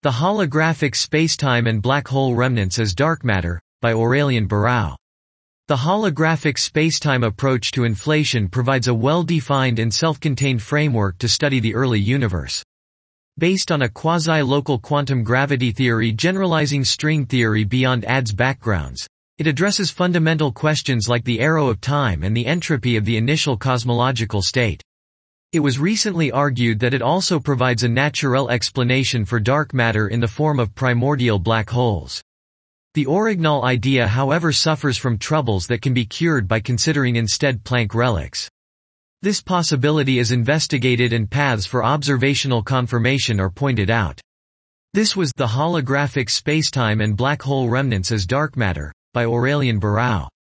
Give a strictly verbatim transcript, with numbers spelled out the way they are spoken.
The Holographic Spacetime and Black Hole Remnants as Dark Matter, by Aurélien Barrau. The holographic spacetime approach to inflation provides a well-defined and self-contained framework to study the early universe. Based on a quasi-local quantum gravity theory generalizing string theory beyond A D's backgrounds, it addresses fundamental questions like the arrow of time and the entropy of the initial cosmological state. It was recently argued that it also provides a natural explanation for dark matter in the form of primordial black holes. The original idea, however, suffers from troubles that can be cured by considering instead Planck relics. This possibility is investigated and paths for observational confirmation are pointed out. This was The Holographic Spacetime and Black Hole Remnants as Dark Matter, by Aurélien Barrau.